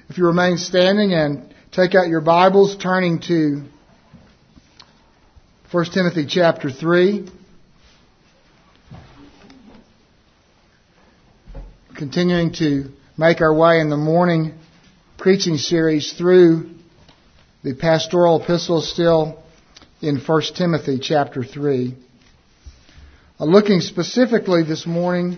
If you remain standing and take out your Bibles, turning to 1 Timothy chapter 3. Continuing to make our way in the morning preaching series through the pastoral epistles still in 1 Timothy chapter 3. Looking specifically this morning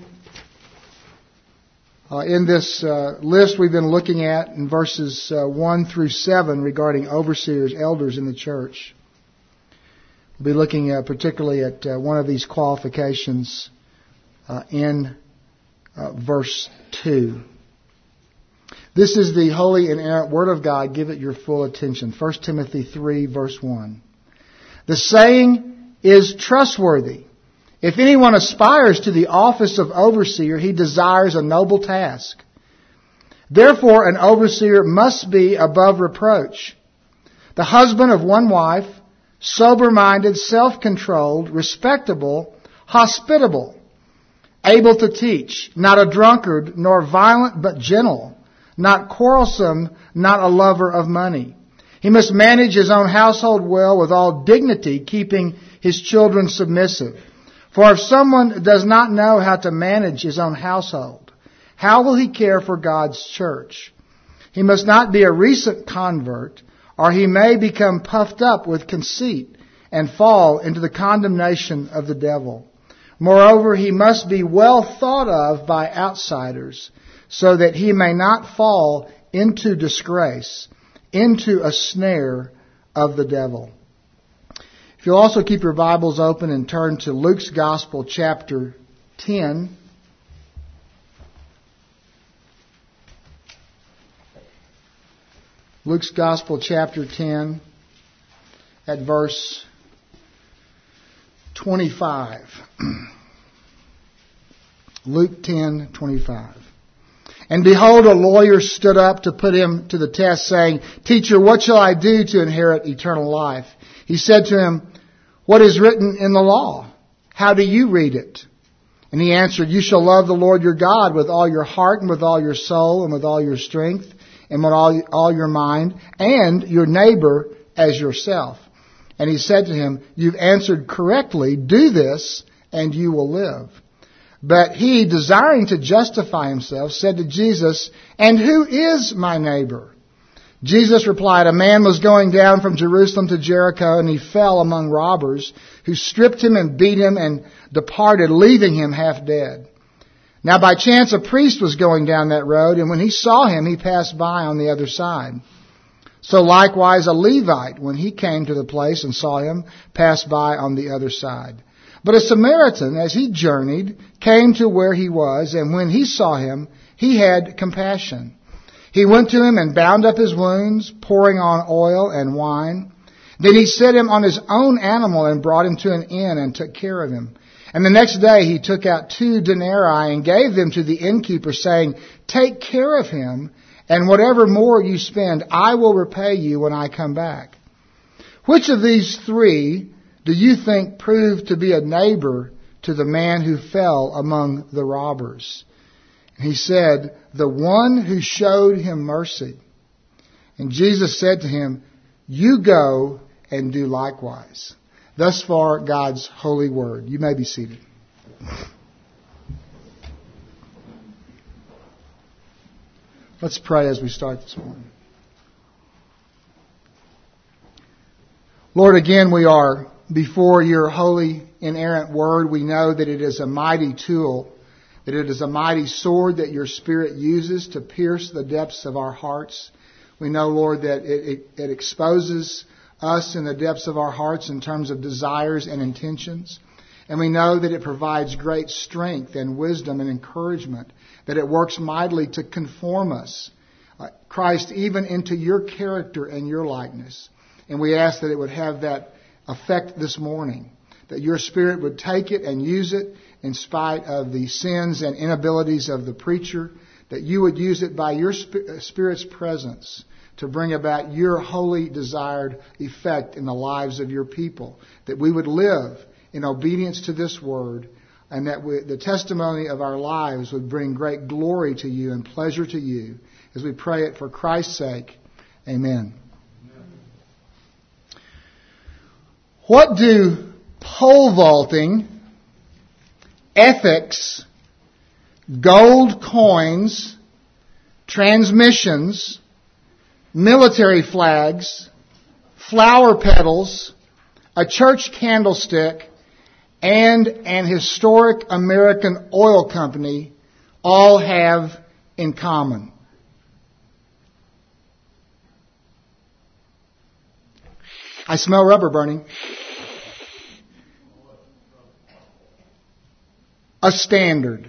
in this list we've been looking at in verses 1 through 7 regarding overseers, elders in the church. We'll be looking particularly at one of these qualifications in verse 2. This is the holy and inerrant Word of God. Give it your full attention. 1 Timothy 3, verse 1. The saying is trustworthy. If anyone aspires to the office of overseer, he desires a noble task. Therefore, an overseer must be above reproach, the husband of one wife, sober-minded, self-controlled, respectable, hospitable, able to teach, not a drunkard, nor violent, but gentle, not quarrelsome, not a lover of money. He must manage his own household well with all dignity, keeping his children submissive. For if someone does not know how to manage his own household, how will he care for God's church? He must not be a recent convert, or he may become puffed up with conceit and fall into the condemnation of the devil. Moreover, he must be well thought of by outsiders, so that he may not fall into disgrace, into a snare of the devil. If you'll also keep your Bibles open and turn to Luke's Gospel, chapter 10. Luke's Gospel, chapter 10, at verse 25. Luke 10:25. And behold, a lawyer stood up to put him to the test, saying, Teacher, what shall I do to inherit eternal life? He said to him, What is written in the law? How do you read it? And he answered, You shall love the Lord your God with all your heart and with all your soul and with all your strength and with all your mind, and your neighbor as yourself. And he said to him, You've answered correctly. Do this, and you will live. But he, desiring to justify himself, said to Jesus, And who is my neighbor? Jesus replied, A man was going down from Jerusalem to Jericho, and he fell among robbers, who stripped him and beat him and departed, leaving him half dead. Now by chance a priest was going down that road, and when he saw him, he passed by on the other side. So likewise a Levite, when he came to the place and saw him, passed by on the other side. But a Samaritan, as he journeyed, came to where he was, and when he saw him, he had compassion. He went to him and bound up his wounds, pouring on oil and wine. Then he set him on his own animal and brought him to an inn and took care of him. And the next day he took out 2 denarii and gave them to the innkeeper, saying, Take care of him, and whatever more you spend, I will repay you when I come back. Which of these 3 do you think proved to be a neighbor to the man who fell among the robbers? And he said, The one who showed him mercy. And Jesus said to him, You go and do likewise. Thus far, God's holy word. You may be seated. Let's pray as we start this morning. Lord, again, we are before your holy, inerrant word. We know that it is a mighty tool, that it is a mighty sword that your Spirit uses to pierce the depths of our hearts. We know, Lord, that it exposes us in the depths of our hearts in terms of desires and intentions. And we know that it provides great strength and wisdom and encouragement, that it works mightily to conform us, Christ, even into your character and your likeness. And we ask that it would have that effect this morning, that your Spirit would take it and use it in spite of the sins and inabilities of the preacher, that you would use it by your Spirit's presence to bring about your holy desired effect in the lives of your people, that we would live in obedience to this word, and that the testimony of our lives would bring great glory to you and pleasure to you, as we pray it for Christ's sake. Amen. What do pole vaulting, ethics, gold coins, transmissions, military flags, flower petals, a church candlestick, and an historic American oil company all have in common? I smell rubber burning. A standard.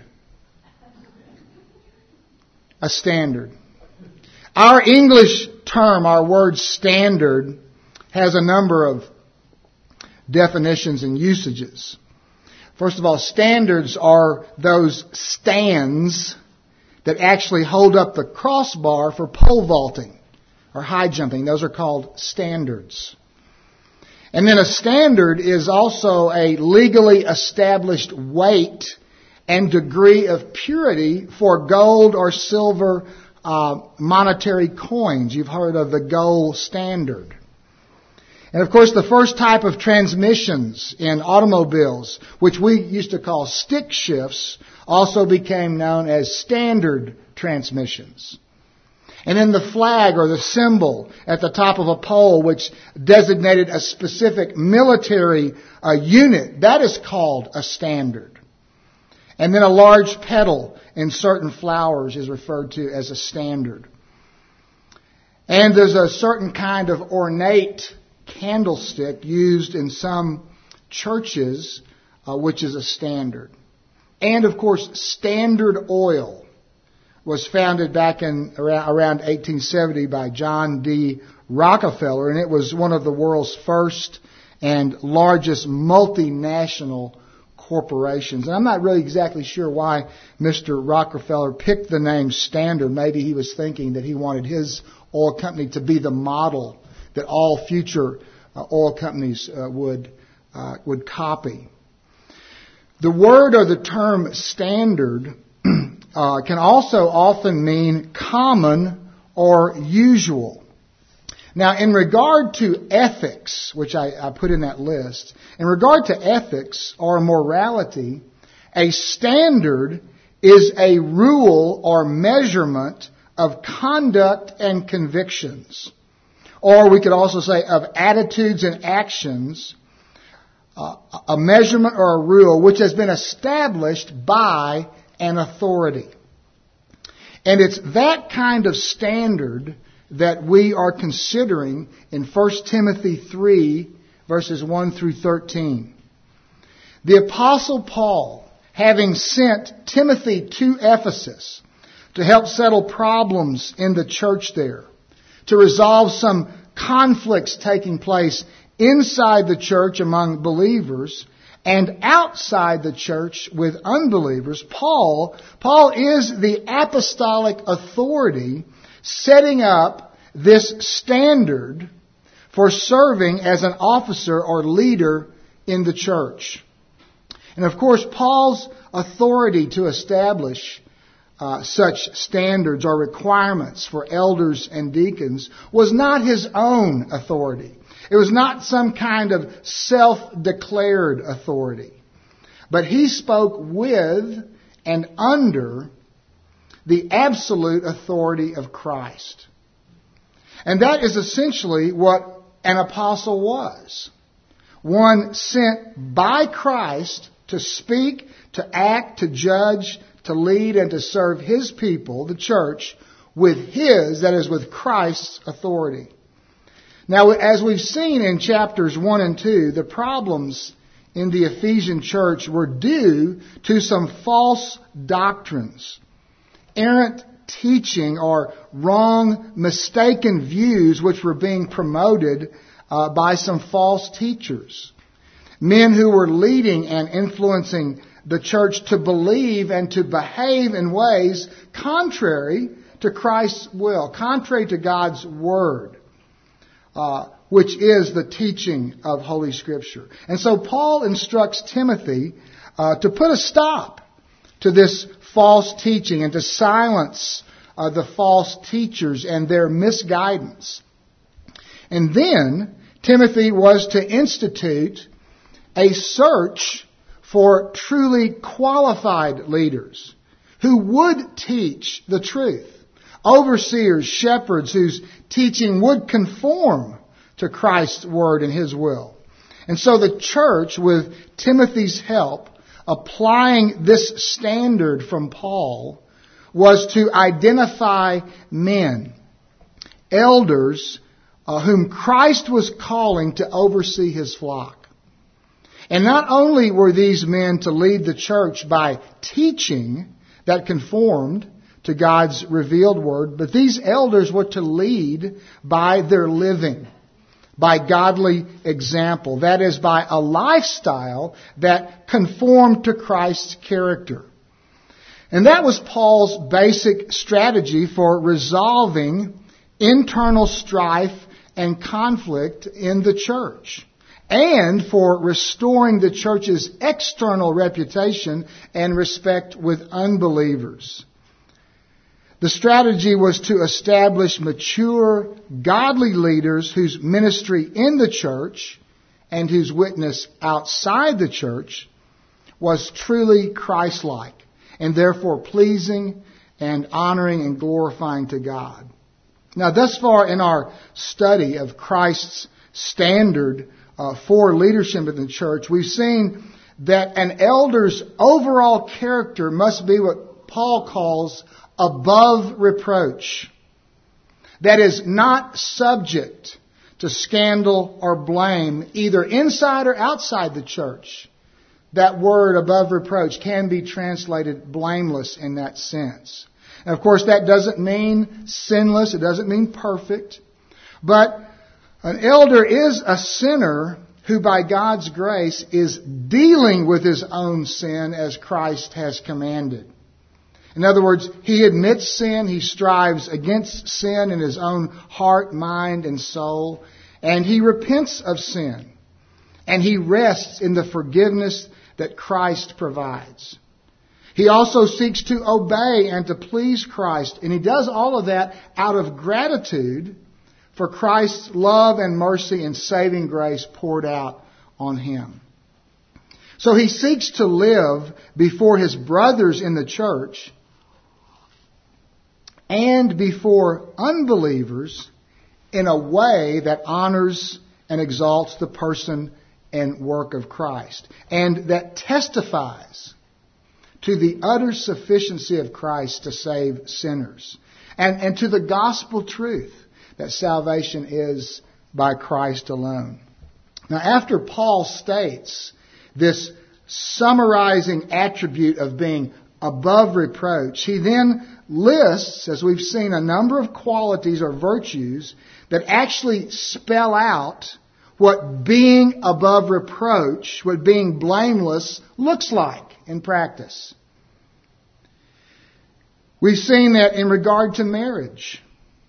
A standard. Our English term, our word standard, has a number of definitions and usages. First of all, standards are those stands that actually hold up the crossbar for pole vaulting or high jumping. Those are called standards. And then a standard is also a legally established weight and degree of purity for gold or silver monetary coins. You've heard of the gold standard. And of course, the first type of transmissions in automobiles, which we used to call stick shifts, also became known as standard transmissions. And then the flag or the symbol at the top of a pole, which designated a specific military unit, that is called a standard. And then a large petal in certain flowers is referred to as a standard. And there's a certain kind of ornate candlestick used in some churches, which is a standard. And of course, Standard Oil was founded back in around 1870 by John D. Rockefeller, and it was one of the world's first and largest multinational corporations. And I'm not really exactly sure why Mr. Rockefeller picked the name Standard. Maybe he was thinking that he wanted his oil company to be the model that all future oil companies would copy. The word or the term standard can also often mean common or usual. Now, in regard to ethics, which I put in that list, in regard to ethics or morality, a standard is a rule or measurement of conduct and convictions. Or we could also say of attitudes and actions, a measurement or a rule which has been established by an authority. And it's that kind of standard that we are considering in 1 Timothy 3, verses 1 through 13. The Apostle Paul, having sent Timothy to Ephesus to help settle problems in the church there, to resolve some conflicts taking place inside the church among believers and outside the church with unbelievers, Paul is the apostolic authority setting up this standard for serving as an officer or leader in the church. And of course, Paul's authority to establish such standards or requirements for elders and deacons was not his own authority. It was not some kind of self-declared authority. But he spoke with and under the absolute authority of Christ. And that is essentially what an apostle was. One sent by Christ to speak, to act, to judge, to lead, and to serve His people, the church, with His, that is, with Christ's authority. Now, as we've seen in chapters 1 and 2, the problems in the Ephesian church were due to some false doctrines, errant teaching, or wrong, mistaken views which were being promoted by some false teachers. Men who were leading and influencing the church to believe and to behave in ways contrary to Christ's will, contrary to God's Word, which is the teaching of Holy Scripture. And so Paul instructs Timothy to put a stop to this false teaching and to silence the false teachers and their misguidance. And then Timothy was to institute a search for truly qualified leaders who would teach the truth. Overseers, shepherds whose teaching would conform to Christ's word and His will. And so the church, with Timothy's help, applying this standard from Paul, was to identify men, elders, whom Christ was calling to oversee His flock. And not only were these men to lead the church by teaching that conformed to God's revealed word, but these elders were to lead by their living, by godly example. That is, by a lifestyle that conformed to Christ's character. And that was Paul's basic strategy for resolving internal strife and conflict in the church, and for restoring the church's external reputation and respect with unbelievers. The strategy was to establish mature, godly leaders whose ministry in the church and whose witness outside the church was truly Christ-like and therefore pleasing and honoring and glorifying to God. Now, thus far in our study of Christ's standard for leadership in the church, we've seen that an elder's overall character must be what Paul calls above reproach. That is, not subject to scandal or blame, either inside or outside the church. That word above reproach can be translated blameless in that sense. And of course, that doesn't mean sinless. It doesn't mean perfect. But an elder is a sinner who by God's grace is dealing with his own sin as Christ has commanded. In other words, he admits sin, he strives against sin in his own heart, mind, and soul, and he repents of sin. And he rests in the forgiveness that Christ provides. He also seeks to obey and to please Christ, and he does all of that out of gratitude for Christ's love and mercy and saving grace poured out on him. So he seeks to live before his brothers in the church and before unbelievers in a way that honors and exalts the person and work of Christ, and that testifies to the utter sufficiency of Christ to save sinners, and to the gospel truth that salvation is by Christ alone. Now, after Paul states this summarizing attribute of being above reproach, he then lists, as we've seen, a number of qualities or virtues that actually spell out what being above reproach, what being blameless looks like in practice. We've seen that in regard to marriage.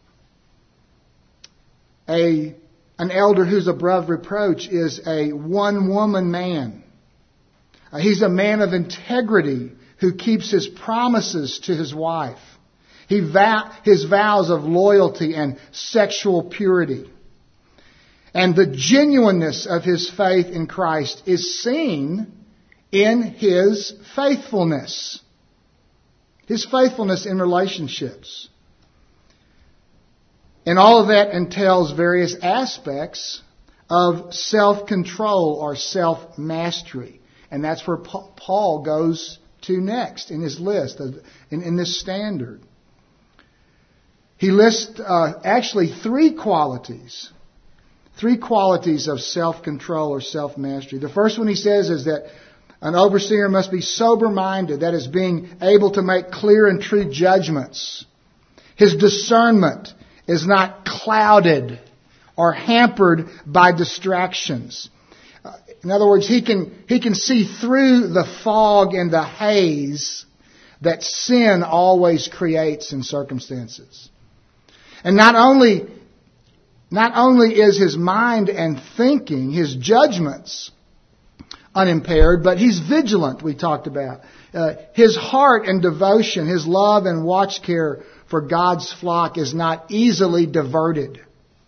An elder who's above reproach is a one-woman man. He's a man of integrity who keeps his promises to his wife. His vows of loyalty and sexual purity. And the genuineness of his faith in Christ is seen in his faithfulness. His faithfulness in relationships. And all of that entails various aspects of self-control or self-mastery. And that's where Paul goes to next in his list, in this standard. He lists actually three qualities of self-control or self-mastery. The first one he says is that an overseer must be sober-minded, that is, being able to make clear and true judgments. His discernment is not clouded or hampered by distractions. In other words, he can see through the fog and the haze that sin always creates in circumstances. And not only is his mind and thinking, his judgments, unimpaired, but he's vigilant, we talked about. His heart and devotion, his love and watch care for God's flock is not easily diverted.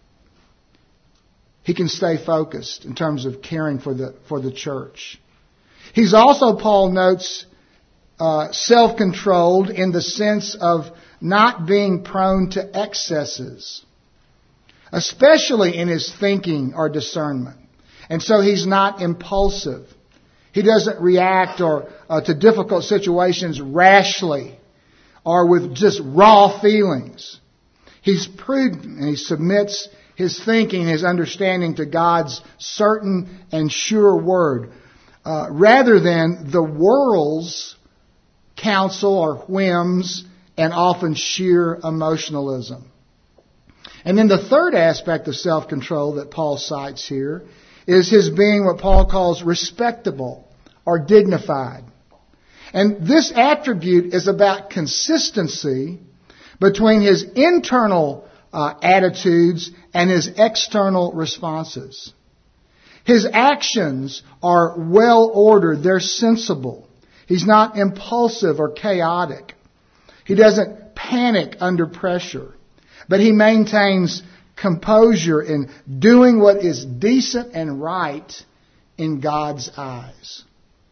He can stay focused in terms of caring for the church. He's also, Paul notes, self-controlled in the sense of not being prone to excesses, especially in his thinking or discernment. And so he's not impulsive. He doesn't react to difficult situations rashly or with just raw feelings. He's prudent and he submits his thinking, his understanding to God's certain and sure word, rather than the world's counsel or whims and often sheer emotionalism. And then the third aspect of self-control that Paul cites here is his being what Paul calls respectable or dignified. And this attribute is about consistency between his internal attitudes and his external responses. His actions are well ordered. They're sensible. He's not impulsive or chaotic. He doesn't panic under pressure. But he maintains composure in doing what is decent and right in God's eyes.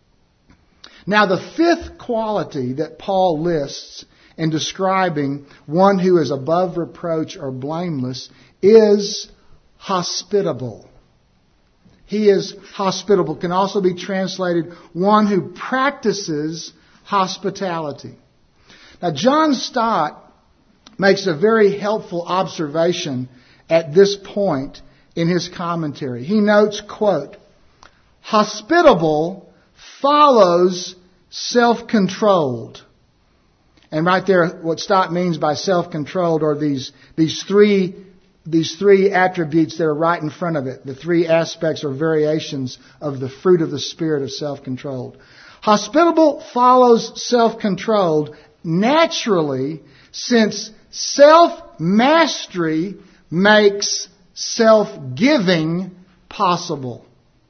Now, the fifth quality that Paul lists in describing one who is above reproach or blameless is hospitable. He is hospitable. Can also be translated one who practices hospitality. Now, John Stott makes a very helpful observation at this point in his commentary. He notes, quote, "Hospitable follows self-controlled." And right there, what Stott means by self-controlled are these three attributes that are right in front of it. The three aspects or variations of the fruit of the Spirit of self-controlled. Hospitable follows self-controlled naturally, since self-mastery makes self-giving possible.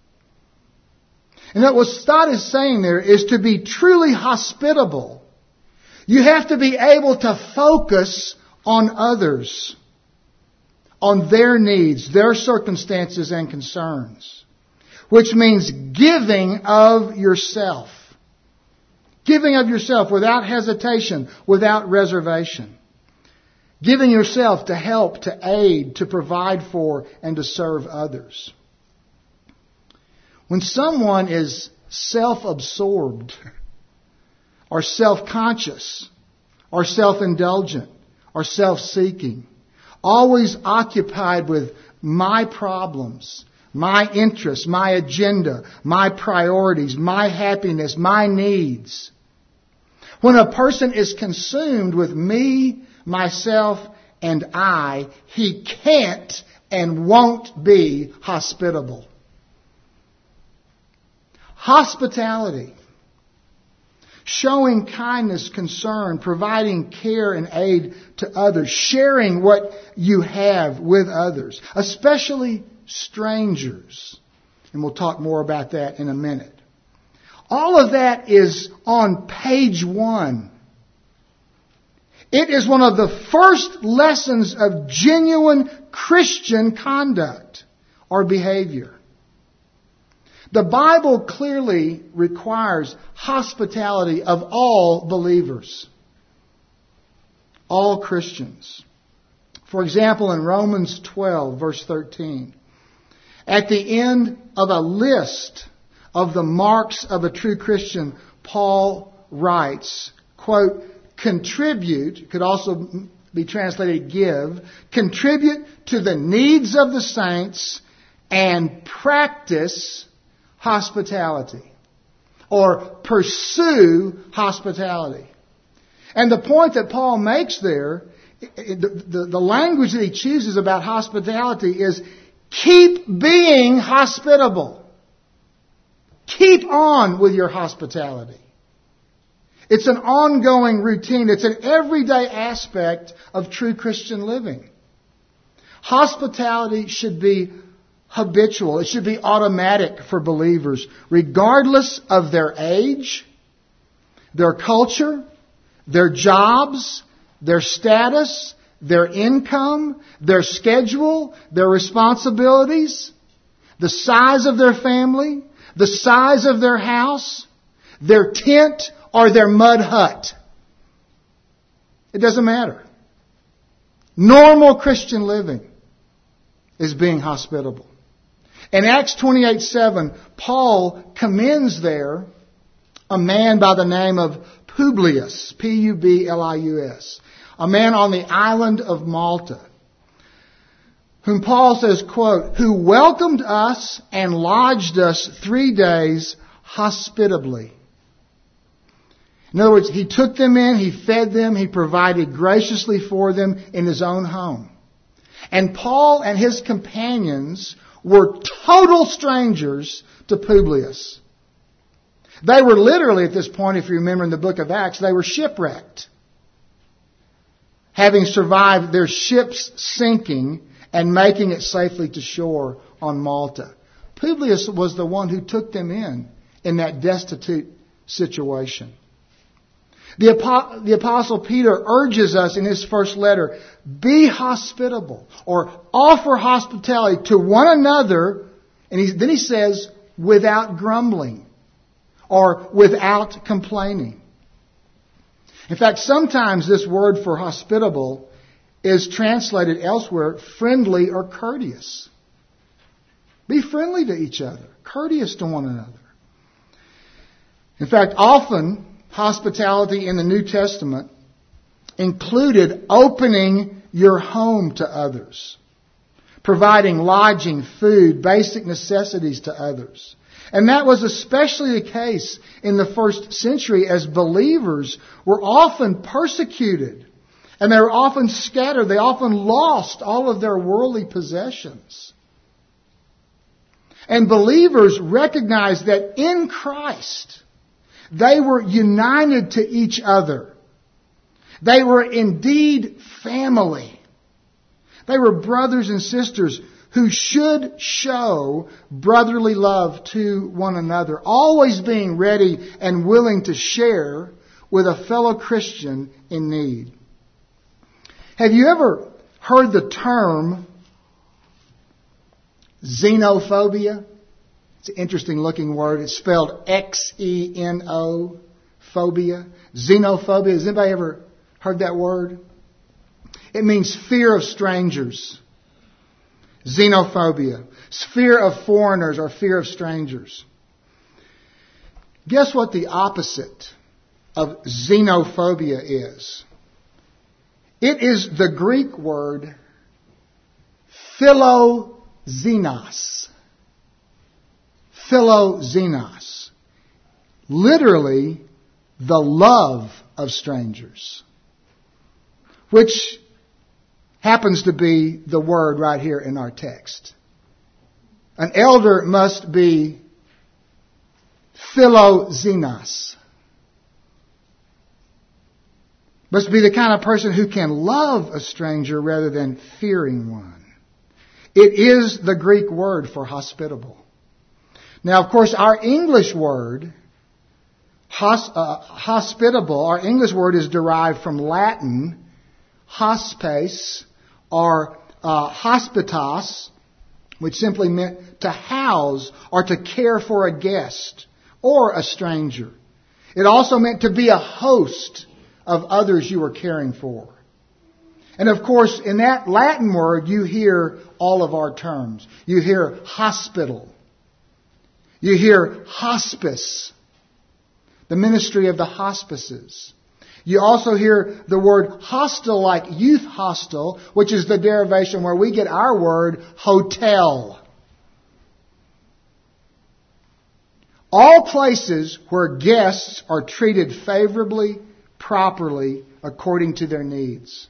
And what Stott is saying there is to be truly hospitable, you have to be able to focus on others, on their needs, their circumstances and concerns, which means giving of yourself. Giving of yourself without hesitation, without reservation. Giving yourself to help, to aid, to provide for, and to serve others. When someone is self-absorbed, or self-conscious, or self-indulgent, or self-seeking, always occupied with my problems, my interests, my agenda, my priorities, my happiness, my needs. When a person is consumed with me, myself, and I, he can't and won't be hospitable. Hospitality, showing kindness, concern, providing care and aid to others, sharing what you have with others, especially strangers. And we'll talk more about that in a minute. All of that is on page 1. It is one of the first lessons of genuine Christian conduct or behavior. The Bible clearly requires hospitality of all believers, all Christians. For example, in Romans 12, verse 13, at the end of a list of the marks of a true Christian, Paul writes, quote, contribute, could also be translated give, contribute to the needs of the saints and practice hospitality, or pursue hospitality. And the point that Paul makes there, the language that he chooses about hospitality is keep being hospitable. Keep on with your hospitality. It's an ongoing routine. It's an everyday aspect of true Christian living. Hospitality should be habitual. It should be automatic for believers, regardless of their age, their culture, their jobs, their status, their income, their schedule, their responsibilities, the size of their family, the size of their house, their tent, or their mud hut. It doesn't matter. Normal Christian living is being hospitable. In Acts 28:7, Paul commends there a man by the name of Publius, Publius, a man on the island of Malta, whom Paul says, quote, who welcomed us and lodged us 3 days hospitably. In other words, he took them in, he fed them, he provided graciously for them in his own home. And Paul and his companions were total strangers to Publius. They were literally, at this point, if you remember in the book of Acts, they were shipwrecked, having survived their ships sinking and making it safely to shore on Malta. Publius was the one who took them in that destitute situation. The Apostle Peter urges us in his first letter, be hospitable, or offer hospitality to one another, and then he says, without grumbling, or without complaining. In fact, sometimes this word for hospitable is translated elsewhere, friendly or courteous. Be friendly to each other, courteous to one another. In fact, often, hospitality in the New Testament included opening your home to others, providing lodging, food, basic necessities to others. And that was especially the case in the first century, as believers were often persecuted and they were often scattered. They often lost all of their worldly possessions. And believers recognized that in Christ, they were united to each other. They were indeed family. They were brothers and sisters who should show brotherly love to one another, always being ready and willing to share with a fellow Christian in need. Have you ever heard the term xenophobia? It's an interesting looking word. It's spelled X-E-N-O, phobia. Xenophobia. Has anybody ever heard that word? It means fear of strangers. Xenophobia. Fear of foreigners or fear of strangers. Guess what the opposite of xenophobia is? It is the Greek word philoxenos. Philoxenos. Literally, the love of strangers. Which happens to be the word right here in our text. An elder must be philoxenos. Must be the kind of person who can love a stranger rather than fearing one. It is the Greek word for hospitable. Now, of course, our English word, hospitable, our English word is derived from Latin, hospes, or hospitas, which simply meant to house or to care for a guest or a stranger. It also meant to be a host of others you were caring for. And of course, in that Latin word, you hear all of our terms. You hear hospital. You hear hospice, the ministry of the hospices. You also hear the word hostel, like youth hostel, which is the derivation where we get our word hotel. All places where guests are treated favorably, properly, according to their needs.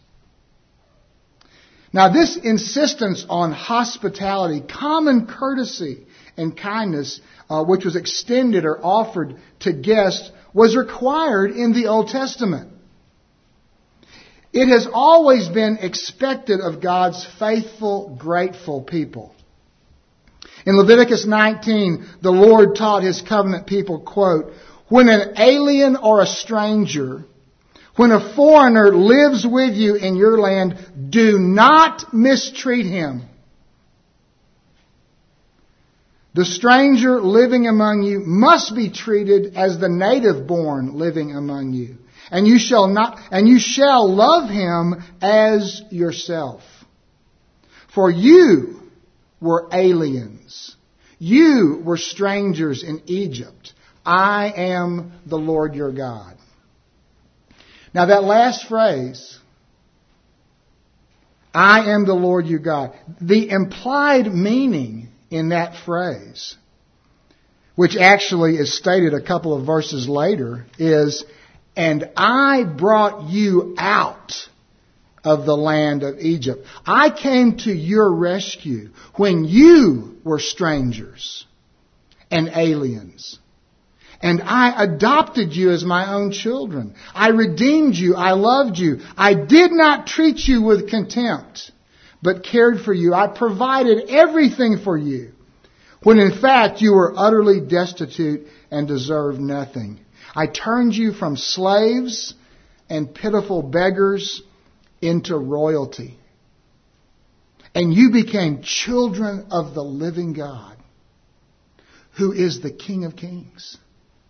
Now, this insistence on hospitality, common courtesy and kindness, which was extended or offered to guests, was required in the Old Testament. It has always been expected of God's faithful, grateful people. In Leviticus 19, the Lord taught His covenant people, quote, "When an alien or a stranger, when a foreigner lives with you in your land, do not mistreat him. The stranger living among you must be treated as the native born living among you. And you shall love him as yourself. For you were aliens. You were strangers in Egypt. I am the Lord your God." Now that last phrase, I am the Lord your God, the implied meaning in that phrase, which actually is stated a couple of verses later, is, "And I brought you out of the land of Egypt." I came to your rescue when you were strangers and aliens. And I adopted you as my own children. I redeemed you. I loved you. I did not treat you with contempt, but cared for you. I provided everything for you, when in fact you were utterly destitute and deserved nothing. I turned you from slaves and pitiful beggars into royalty. And you became children of the living God, who is the King of Kings.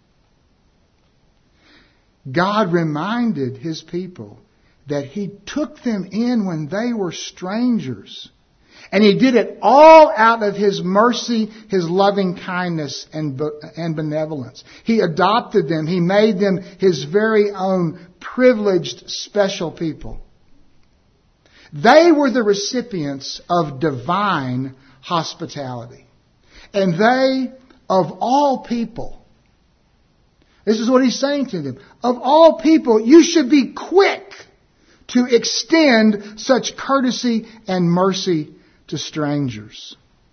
God reminded His people that He took them in when they were strangers. And He did it all out of His mercy, His loving kindness and benevolence. He adopted them. He made them His very own privileged, special people. They were the recipients of divine hospitality. And they, of all people, this is what He's saying to them, of all people, you should be quick to extend such courtesy and mercy to strangers.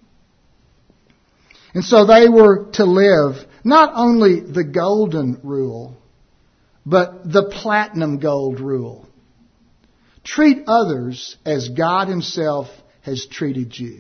And so they were to live not only the golden rule, but the platinum gold rule. Treat others as God Himself has treated you.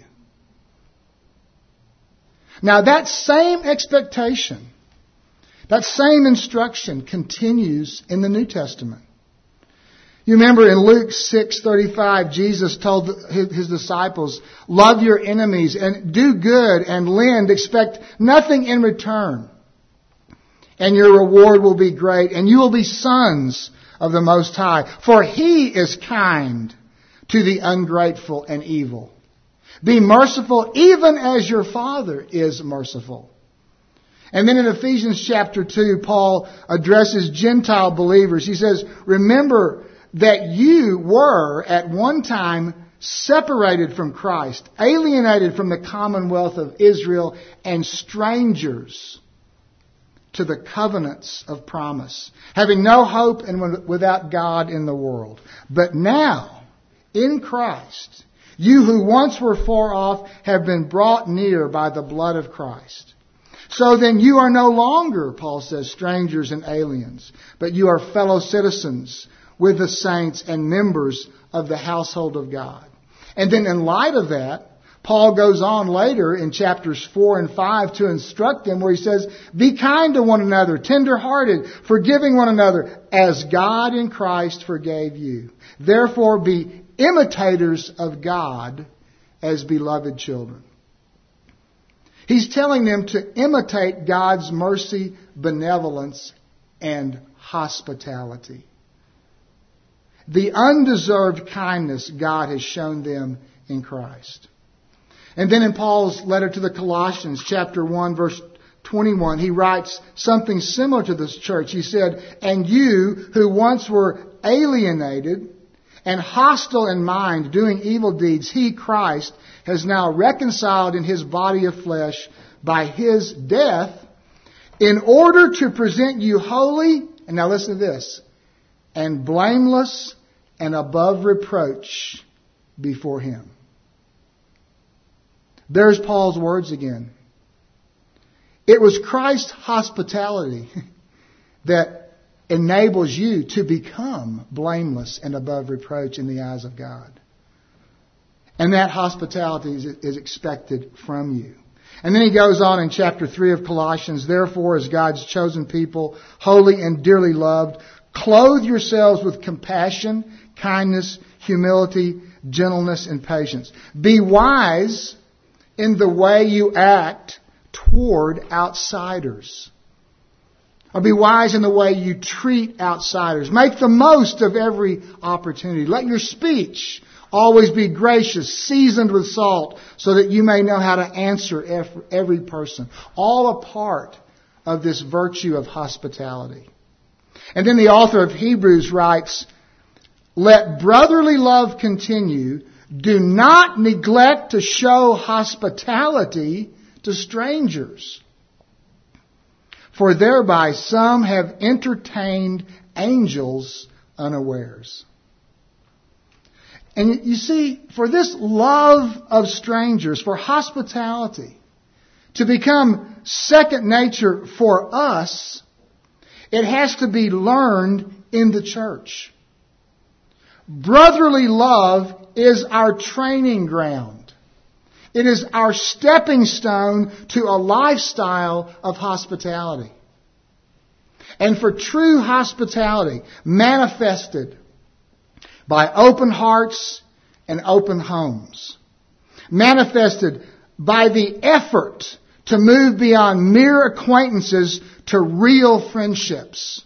Now that same expectation, that same instruction continues in the New Testament. You remember in Luke 6:35, Jesus told His disciples, "Love your enemies and do good and lend, expect nothing in return. And your reward will be great, and you will be sons of the Most High. For He is kind to the ungrateful and evil. Be merciful even as your Father is merciful." And then in Ephesians chapter 2, Paul addresses Gentile believers. He says, "Remember that you were at one time separated from Christ, alienated from the commonwealth of Israel, and strangers to the covenants of promise, having no hope and without God in the world. But now, in Christ, you who once were far off have been brought near by the blood of Christ. So then you are no longer," Paul says, "strangers and aliens, but you are fellow citizens with the saints and members of the household of God." And then in light of that, Paul goes on later in chapters 4 and 5 to instruct them, where he says, "Be kind to one another, tender-hearted, forgiving one another, as God in Christ forgave you. Therefore be imitators of God as beloved children." He's telling them to imitate God's mercy, benevolence, and hospitality. The undeserved kindness God has shown them in Christ. And then in Paul's letter to the Colossians, chapter 1, verse 21, he writes something similar to this church. He said, "And you who once were alienated and hostile in mind, doing evil deeds, He, Christ, has now reconciled in His body of flesh by His death, in order to present you holy," and now listen to this, "and blameless and above reproach before Him." There's Paul's words again. It was Christ's hospitality that enables you to become blameless and above reproach in the eyes of God. And that hospitality is expected from you. And then he goes on in chapter 3 of Colossians, therefore, as God's chosen people, holy and dearly loved, clothe yourselves with compassion, kindness, humility, gentleness, and patience. Be wise in the way you act toward outsiders. Or be wise in the way you treat outsiders. Make the most of every opportunity. Let your speech always be gracious, seasoned with salt, so that you may know how to answer every person. All a part of this virtue of hospitality. And then the author of Hebrews writes, let brotherly love continue. Do not neglect to show hospitality to strangers, for thereby some have entertained angels unawares. And you see, for this love of strangers, for hospitality, to become second nature for us, it has to be learned in the church. Brotherly love is our training ground. It is our stepping stone to a lifestyle of hospitality. And for true hospitality, manifested by open hearts and open homes, manifested by the effort to move beyond mere acquaintances to real friendships,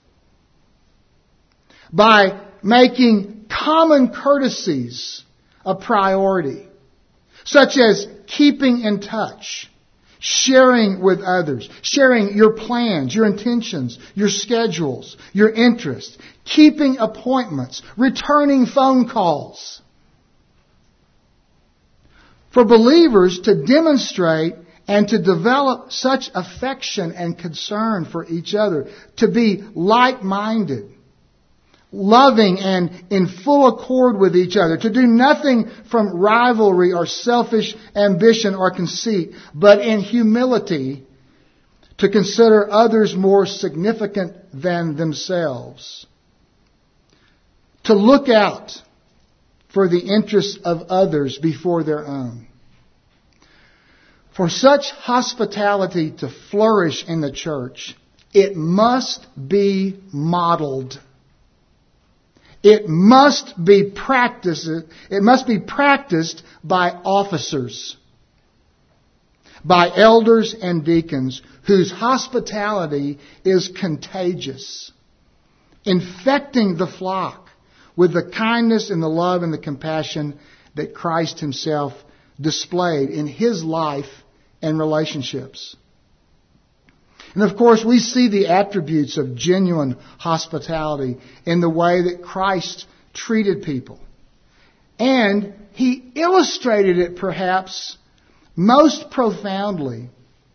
by making common courtesies a priority, such as keeping in touch, sharing with others, sharing your plans, your intentions, your schedules, your interests, keeping appointments, returning phone calls. For believers to demonstrate and to develop such affection and concern for each other, to be like-minded, loving and in full accord with each other, to do nothing from rivalry or selfish ambition or conceit, but in humility to consider others more significant than themselves, to look out for the interests of others before their own. For such hospitality to flourish in the church, it must be modeled. It must be practiced. It must be practiced by officers, by elders and deacons whose hospitality is contagious, infecting the flock with the kindness and the love and the compassion that Christ Himself displayed in His life and relationships. And of course, we see the attributes of genuine hospitality in the way that Christ treated people. And He illustrated it perhaps most profoundly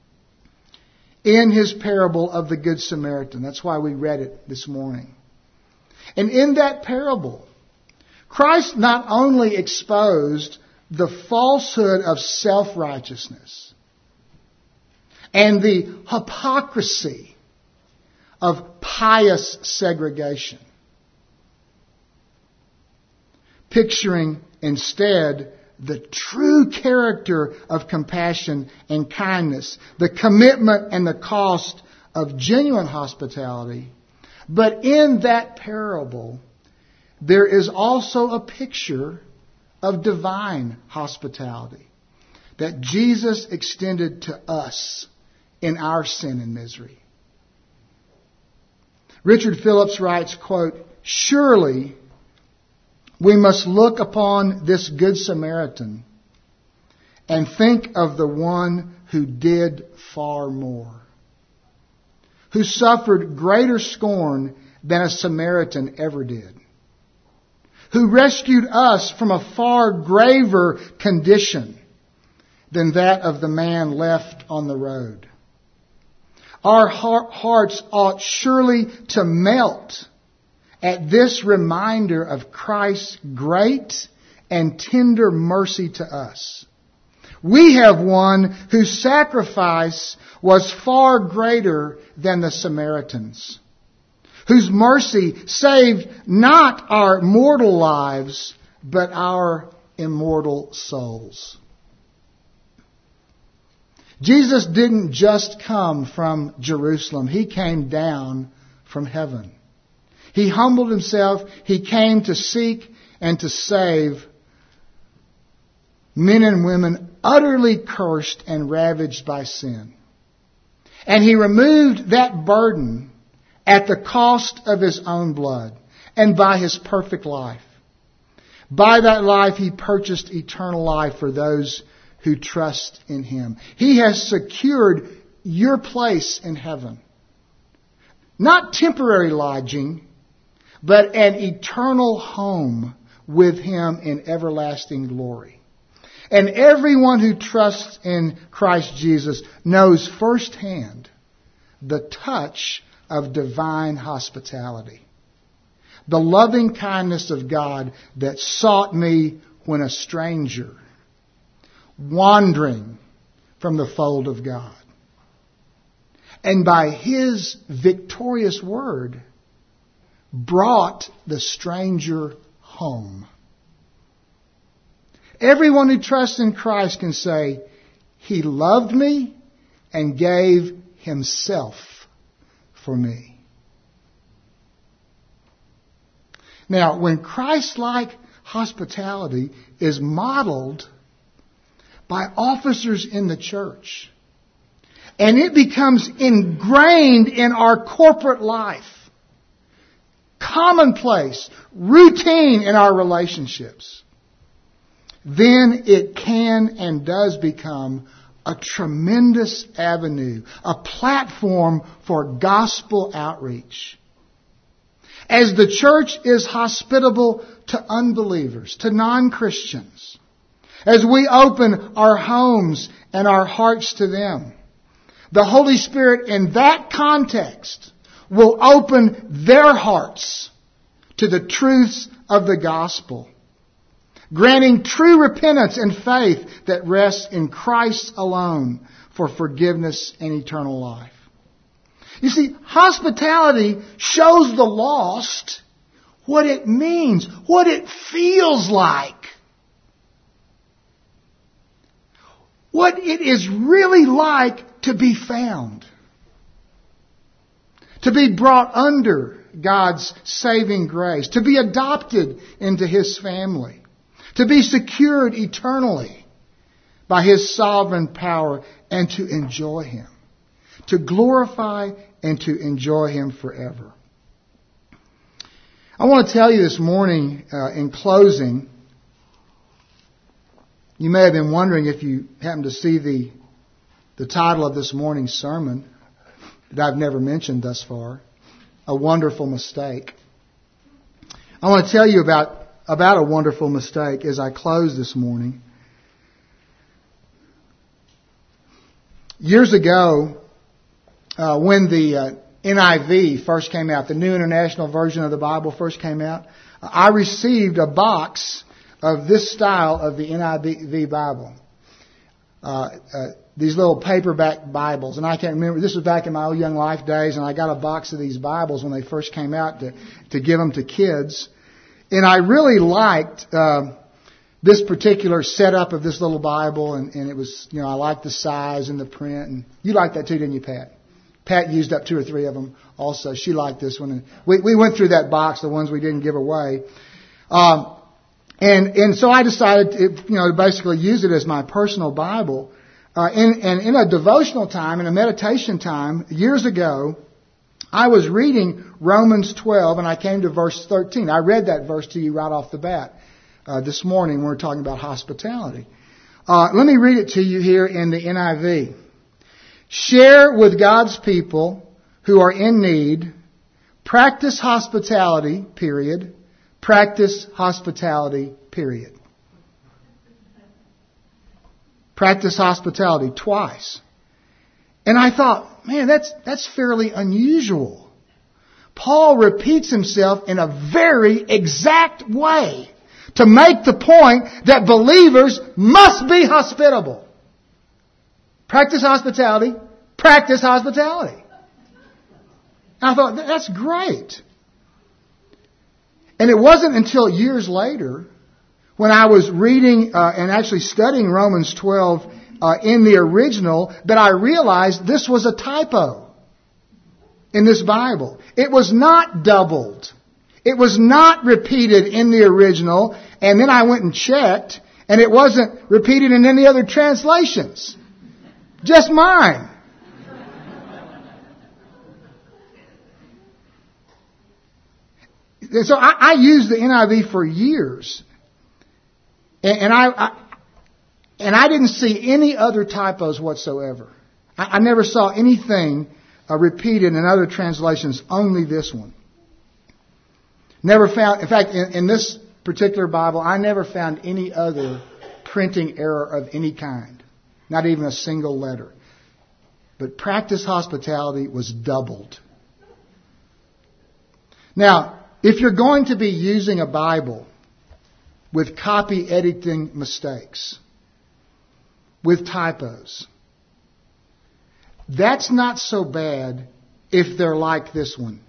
in His parable of the Good Samaritan. That's why we read it this morning. And in that parable, Christ not only exposed the falsehood of self-righteousness and the hypocrisy of pious segregation, picturing instead the true character of compassion and kindness, the commitment and the cost of genuine hospitality. But in that parable, there is also a picture of divine hospitality that Jesus extended to us in our sin and misery. Richard Phillips writes, quote, "Surely we must look upon this Good Samaritan and think of the one who did far more, who suffered greater scorn than a Samaritan ever did, who rescued us from a far graver condition than that of the man left on the road. Our hearts ought surely to melt at this reminder of Christ's great and tender mercy to us. We have one whose sacrifice was far greater than the Samaritans, whose mercy saved not our mortal lives, but our immortal souls." Jesus didn't just come from Jerusalem. He came down from heaven. He humbled himself. He came to seek and to save men and women utterly cursed and ravaged by sin. And He removed that burden at the cost of His own blood and by His perfect life. By that life, He purchased eternal life for those who trust in Him. He has secured your place in heaven. Not temporary lodging, but an eternal home with Him in everlasting glory. And everyone who trusts in Christ Jesus knows firsthand the touch of divine hospitality. The loving kindness of God that sought me when a stranger, wandering from the fold of God. And by His victorious word, brought the stranger home. Everyone who trusts in Christ can say, He loved me and gave Himself for me. Now, when Christ-like hospitality is modeled by officers in the church, and it becomes ingrained in our corporate life, commonplace, routine in our relationships, then it can and does become a tremendous avenue, a platform for gospel outreach. As the church is hospitable to unbelievers, to non-Christians, as we open our homes and our hearts to them, the Holy Spirit in that context will open their hearts to the truths of the gospel, granting true repentance and faith that rests in Christ alone for forgiveness and eternal life. You see, hospitality shows the lost what it means, what it feels like, what it is really like to be found, to be brought under God's saving grace, to be adopted into His family, to be secured eternally by His sovereign power, and to enjoy Him, to glorify and to enjoy Him forever. I want to tell you this morning, in closing, you may have been wondering if you happen to see the title of this morning's sermon that I've never mentioned thus far, A Wonderful Mistake. I want to tell you about a wonderful mistake as I close this morning. Years ago, when the NIV first came out, the New International Version of the Bible first came out, I received a box of this style of the NIV Bible. These little paperback Bibles. And I can't remember, this was back in my old Young Life days, and I got a box of these Bibles when they first came out to give them to kids. And I really liked this particular setup of this little Bible, and it was, I liked the size and the print. And you liked that too, didn't you, Pat? Pat used up 2 or 3 of them also. She liked this one. And we went through that box, the ones we didn't give away. And so I decided to basically use it as my personal Bible. And in a devotional time, in a meditation time, years ago, I was reading Romans 12, and I came to verse 13. I read that verse to you right off the bat this morning when we were talking about hospitality. Let me read it to you here in the NIV. Share with God's people who are in need. Practice hospitality, period. Practice hospitality, period. Practice hospitality twice. And I thought, man, that's fairly unusual. Paul repeats himself in a very exact way to make the point that believers must be hospitable. Practice hospitality. Practice hospitality. And I thought, that's great. And it wasn't until years later when I was reading and actually studying Romans 12 in the original that I realized this was a typo in this Bible. It was not doubled. It was not repeated in the original, and then I went and checked, and it wasn't repeated in any other translations. Just mine. And so I used the NIV for years, and I didn't see any other typos whatsoever. I never saw anything repeated in other translations, only this one. Never found, in fact, in this particular Bible, I never found any other printing error of any kind. Not even a single letter. But practice hospitality was doubled. Now, if you're going to be using a Bible with copy editing mistakes, with typos, that's not so bad if they're like this one.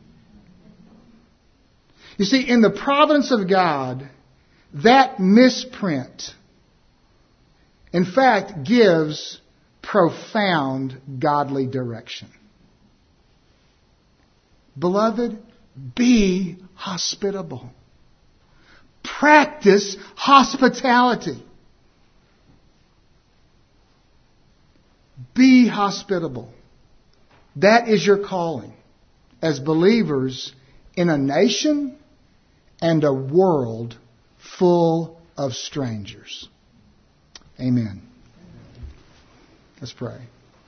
You see, in the providence of God, that misprint, in fact, gives profound godly direction. Beloved, be hospitable. Practice hospitality. Be hospitable. That is your calling as believers in a nation and a world full of strangers. Amen. Let's pray.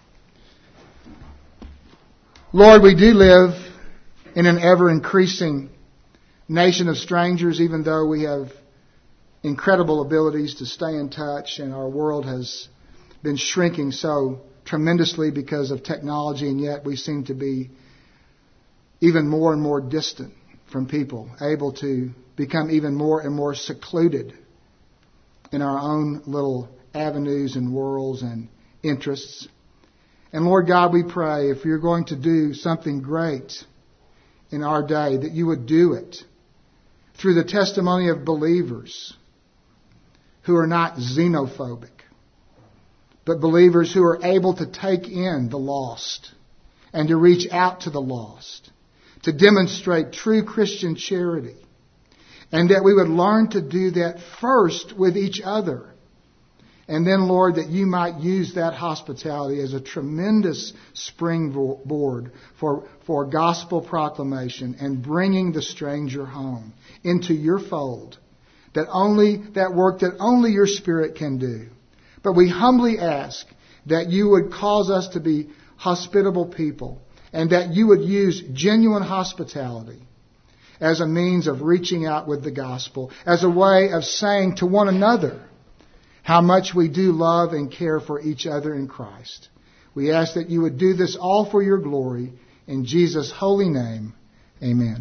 Lord, we do live in an ever-increasing nation of strangers, even though we have incredible abilities to stay in touch, and our world has been shrinking so tremendously because of technology, and yet we seem to be even more and more distant from people, able to become even more and more secluded in our own little avenues and worlds and interests. And Lord God, we pray if you're going to do something great in our day, that you would do it through the testimony of believers who are not xenophobic, but believers who are able to take in the lost and to reach out to the lost, to demonstrate true Christian charity, and that we would learn to do that first with each other. And then, Lord, that you might use that hospitality as a tremendous springboard for gospel proclamation and bringing the stranger home into your fold. That work that only your Spirit can do. But we humbly ask that you would cause us to be hospitable people, and that you would use genuine hospitality as a means of reaching out with the gospel, as a way of saying to one another how much we do love and care for each other in Christ. We ask that you would do this all for your glory. In Jesus' holy name, amen.